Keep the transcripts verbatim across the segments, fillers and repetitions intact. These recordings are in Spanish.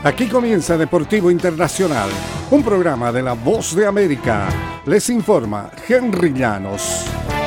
Aquí comienza Deportivo Internacional, un programa de La Voz de América. Les informa Henry Llanos.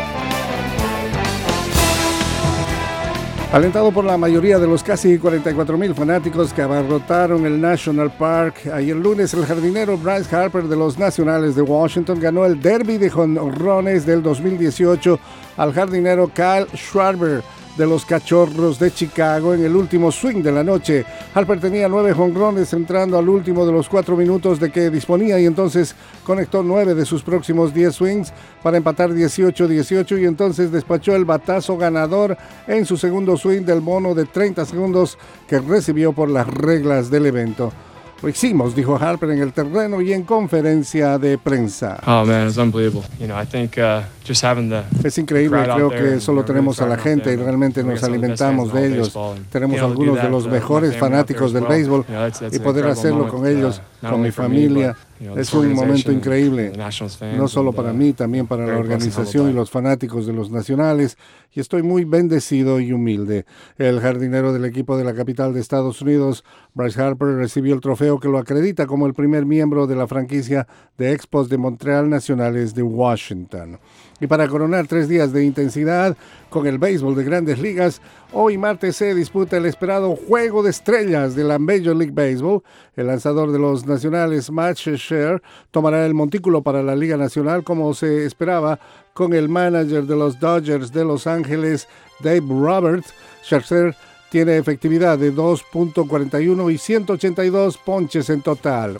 Alentado por la mayoría de los casi cuarenta y cuatro mil fanáticos que abarrotaron el National Park, ayer lunes el jardinero Bryce Harper de los Nacionales de Washington ganó el Derby de jonrones del dos mil dieciocho al jardinero Kyle Schwarber de los Cachorros de Chicago en el último swing de la noche. Harper tenía nueve jonrones entrando al último de los cuatro minutos de que disponía y entonces conectó nueve de sus próximos diez swings para empatar dieciocho dieciocho y entonces despachó el batazo ganador en su segundo swing del bono de treinta segundos que recibió por las reglas del evento. Lo hicimos, dijo Harper en el terreno y en conferencia de prensa. Oh man, it's unbelievable. You know, I think uh, just having the Es increíble, creo que solo tenemos a la gente y realmente nos alimentamos de ellos. Tenemos algunos de los mejores fanáticos del béisbol y poder hacerlo con ellos, con mi familia, es un momento increíble. No solo para mí, también para la organización y los fanáticos de los Nacionales. Y estoy muy bendecido y humilde. El jardinero del equipo de la capital de Estados Unidos, Bryce Harper, recibió el trofeo que lo acredita como el primer miembro de la franquicia de Expos de Montreal Nacionales de Washington. Y para coronar tres días de intensidad con el béisbol de Grandes Ligas, hoy martes se disputa el esperado Juego de Estrellas de la Major League Baseball. El lanzador de los Nacionales, Matt Scherzer, tomará el montículo para la Liga Nacional como se esperaba con el manager de los Dodgers de Los Ángeles, Dave Roberts. Scherzer tiene efectividad de dos punto cuarenta y uno y ciento ochenta y dos ponches en total.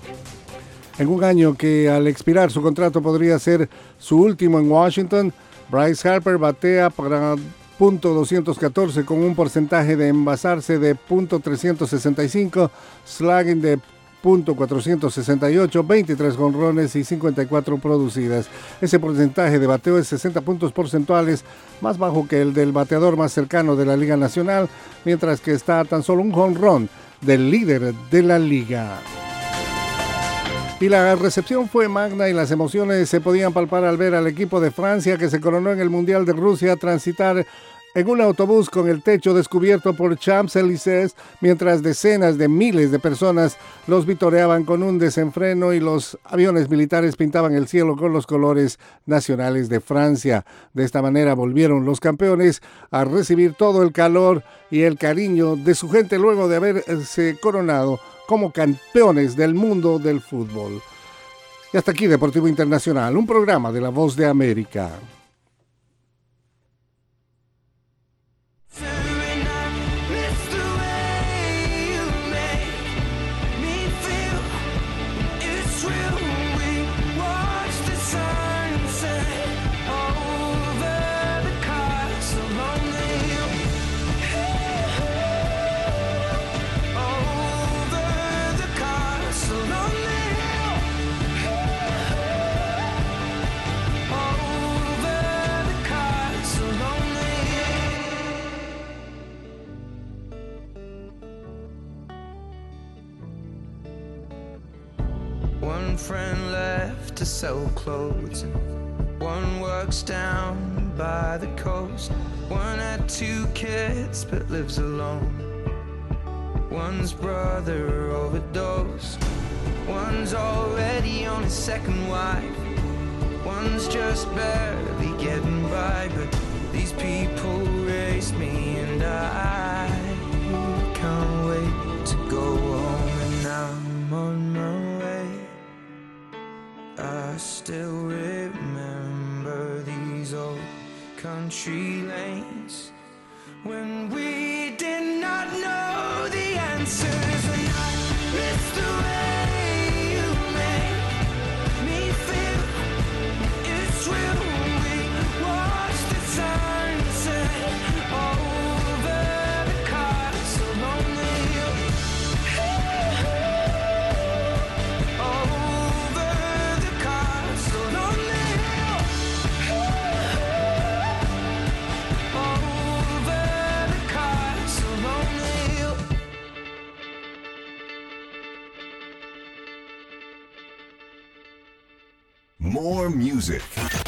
En un año que al expirar su contrato podría ser su último en Washington, Bryce Harper batea para punto doscientos catorce con un porcentaje de envasarse de punto trescientos sesenta y cinco, slugging de punto cuatrocientos sesenta y ocho, veintitrés jonrones y cincuenta y cuatro producidas. Ese porcentaje de bateo es sesenta puntos porcentuales, más bajo que el del bateador más cercano de la Liga Nacional, mientras que está a tan solo un jonrón del líder de la liga. Y la recepción fue magna y las emociones se podían palpar al ver al equipo de Francia que se coronó en el Mundial de Rusia transitar en un autobús con el techo descubierto por Champs-Élysées, mientras decenas de miles de personas los vitoreaban con un desenfreno y los aviones militares pintaban el cielo con los colores nacionales de Francia. De esta manera volvieron los campeones a recibir todo el calor y el cariño de su gente luego de haberse coronado como campeones del mundo del fútbol. Y hasta aquí Deportivo Internacional, un programa de La Voz de América. One friend left to sell clothes, and one works down by the coast. One had two kids but lives alone. One's brother overdosed. One's already on his second wife. One's just barely getting by, but these people raised me and I can't wait to go home. And I'm on my way. I still remember these old country lanes when we did not know the answers. And I miss the way you make me feel. It's real. We watch the sunset over the castle on the hill. More music.